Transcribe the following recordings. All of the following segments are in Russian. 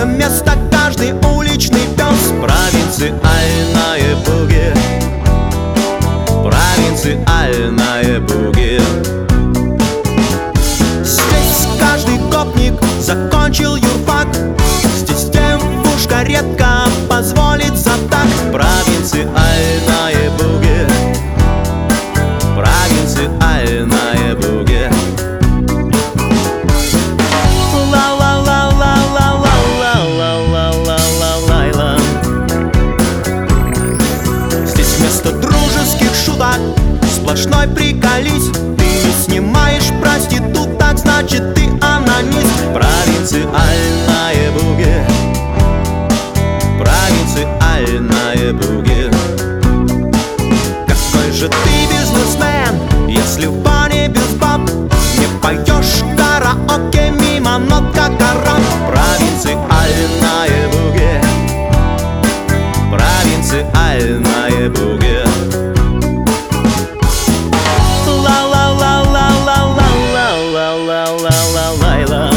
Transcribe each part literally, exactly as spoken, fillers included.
место каждый уличный пес. Провинциальное буги, провинциальное буги. Здесь каждый гопник закончил юрфак. Здесь девушка редко позволится так. Провинциальное буги, провинциальное буги. Здесь вместо дружеских шуток сплошной приколись. Ты не снимаешь проституток, значит ты анонист. Провинциальное буги, провинциальное буги. Какой же ты бизнесмен, если в баре без баб не поешь караоке мимо нот как араб? Провинциальное буги, провинциальное буги. Ла-ла-ла-ла-ла-ла-ла-ла-ла-ла-ла.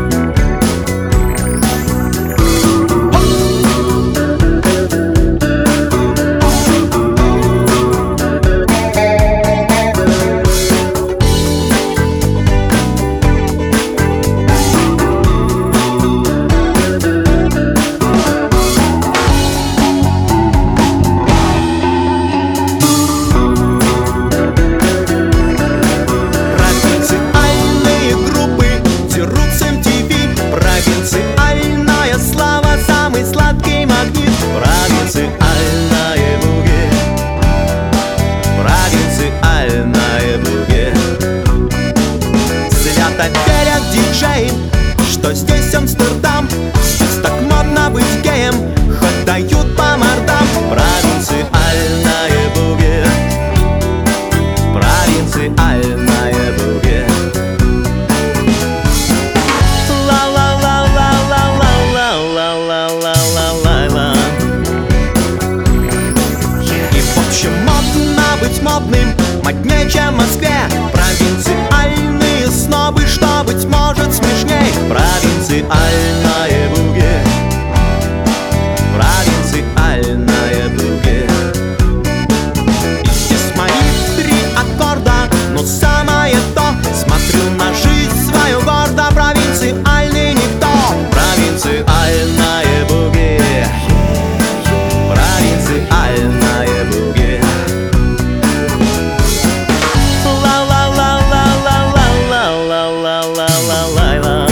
Провинциальная слава, самый сладкий магнит. Провинциальное буги, провинциальное буги. Свято верят диджеи, что здесь Амстердам. Здесь так модно быть геем, хоть дают по мордам. Провинциальное буги, провинциальное буги. И в общем модно быть модным, моднее, чем в Москве. Провинциальные снобы, что быть может смешней. Провинциальное буги, провинциальное буги. И здесь мои три аккорда, но самое то. Смотрю на жизнь свою гордо, провинциальный никто. Провинциальное буги, провинциальное буги. Ла-ла-ла-ла-ла-ла-ла-ла-ла-ла-ла-ла.